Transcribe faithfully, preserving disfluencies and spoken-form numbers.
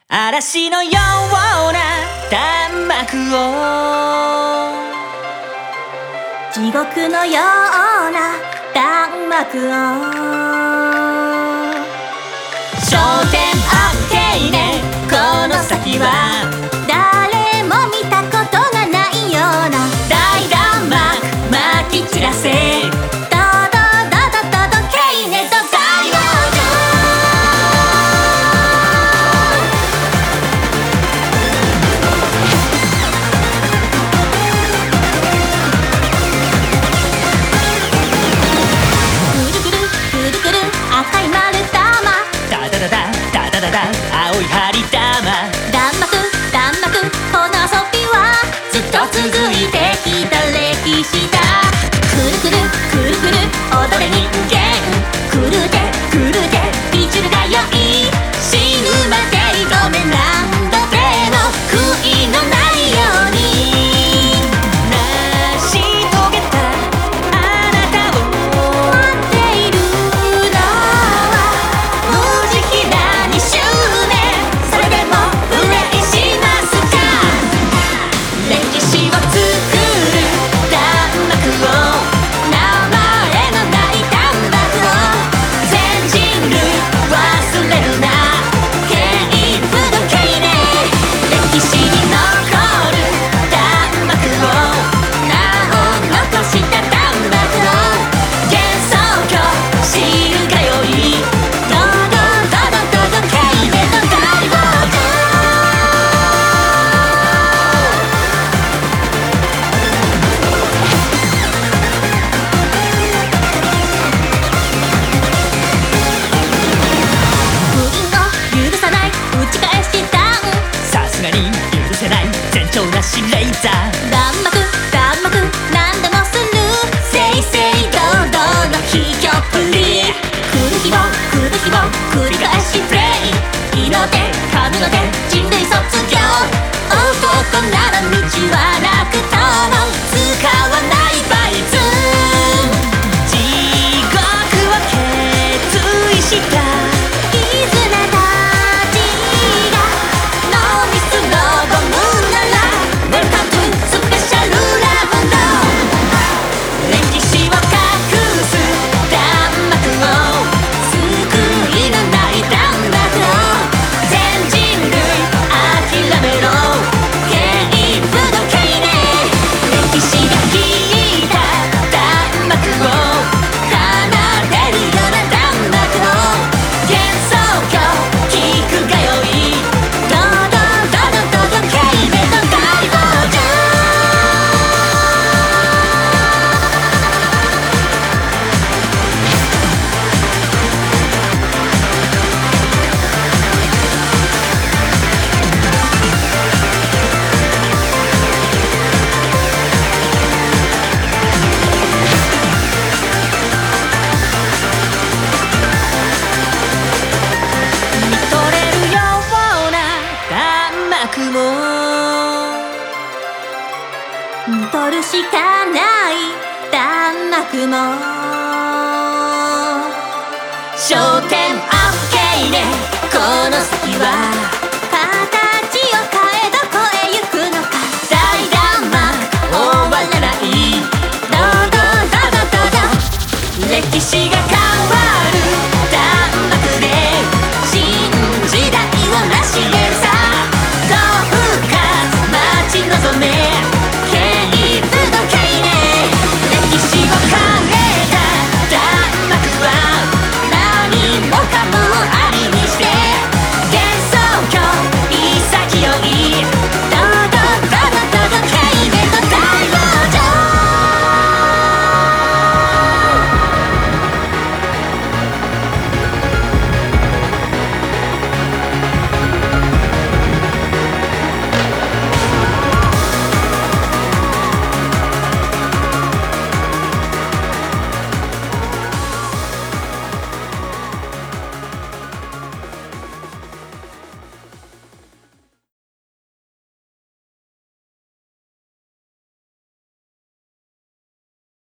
嵐のような弾幕を、 地獄のような弾幕を、 焦点 OK ね、この先は誰も見たことがないような大弾幕まき散らせ、 ドドドドドドケイネド大往生くるくるくるくる赤い丸玉、 ダダダダダダダダ青い針玉、 弾幕弾幕この遊びはずっと続いてきた歴史だ。くるくるくるくる踊れ人間、くるでくるでピチュルが良い、死ぬまで挑め何度でも悔いのないように成し遂げたあなたを待っているのは無慈悲なに周年、それでもプレイしますか。歴史を作る弾幕を、名前のない弾幕を、全人類忘れるなケイプのケイネ、歴史に残る弾幕を、名を残した弾幕を、幻想郷知るがよい、ドドドドドドケイネの大往生。封印を許さない打ち返し弾、 さすがに許せない前兆なしレーザー、 弾幕弾幕何でもする正々堂々の卑怯プリ、来る日も来る日も繰り返しプレイ、色で髪ので人類卒業、男なら道はなくとも使わないバイズ、 地獄を決意した絆たちがノーミスのボムなら Welcome to スペシャルラウンド、歴史を隠す弾幕を、救いのない弾幕を、全人類諦めろケイプのケイネ、歴史が引いた弾幕を、奏でるような弾幕を、幻想郷聞くがよい、ドドドドドドケイネの大往生。 見とれるような弾幕も、 見とるしかない弾幕も、 焦点 OK ね、この先は